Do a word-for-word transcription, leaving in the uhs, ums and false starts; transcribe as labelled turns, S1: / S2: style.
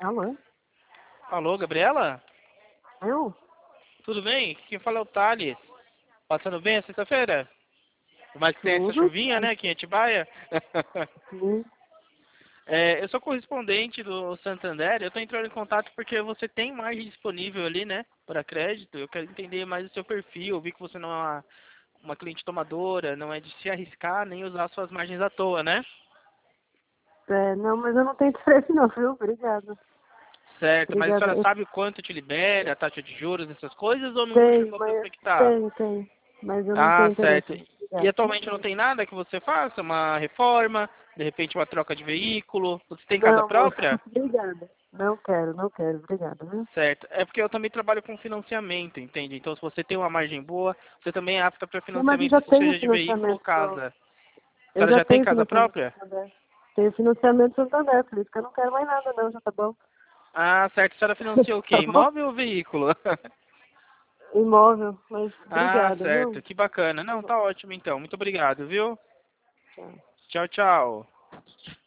S1: Alô?
S2: Alô, Gabriela?
S1: Eu?
S2: Tudo bem? Quem fala é o Thales. Passando bem a sexta-feira? Por mais que tenha essa
S1: Tudo?
S2: chuvinha, né, aqui em Atibaia.
S1: Sim.
S2: É, eu sou correspondente do Santander. Eu estou entrando em contato porque você tem margem disponível ali, né, para crédito. Eu quero entender mais o seu perfil. Eu vi que você não é uma, uma cliente tomadora, não é de se arriscar nem usar suas margens à toa, né?
S1: É, não, mas eu não tenho interesse não, viu? Obrigada.
S2: Certo, mas a
S1: Obrigada.
S2: senhora
S1: Eu
S2: sabe quanto te libera, a taxa de juros, essas coisas, ou não
S1: tenho,
S2: chegou a
S1: mas
S2: prospectar?
S1: tenho, tenho. Mas eu não
S2: Ah,
S1: tenho interesse.
S2: certo. E
S1: Obrigada.
S2: atualmente não tem nada que você faça? Uma reforma, de repente uma troca de veículo? Você tem casa
S1: Não, moça.
S2: própria?
S1: Obrigada. Não quero, não quero. Obrigada, viu?
S2: Certo. É porque eu também trabalho com financiamento, entende? Então, se você tem uma margem boa, você também é apta para
S1: Não, mas eu
S2: financiamento,
S1: já
S2: se
S1: tenho
S2: seja de veículo ou
S1: financiamento. do-
S2: casa. A
S1: Eu
S2: senhora
S1: já
S2: já tem
S1: tenho
S2: casa
S1: financiamento do
S2: própria?
S1: Santander. Tenho financiamento do Santander, por isso que eu não quero mais nada não, já tá bom?
S2: Ah, certo. A senhora financiou o quê?
S1: Tá bom?
S2: Imóvel ou veículo?
S1: Imóvel, mas
S2: Ah,
S1: obrigada,
S2: certo.
S1: viu?
S2: Que bacana.
S1: Tá
S2: Não,
S1: bom.
S2: tá ótimo então. Muito obrigado, viu?
S1: Tchau.
S2: Tchau, tchau.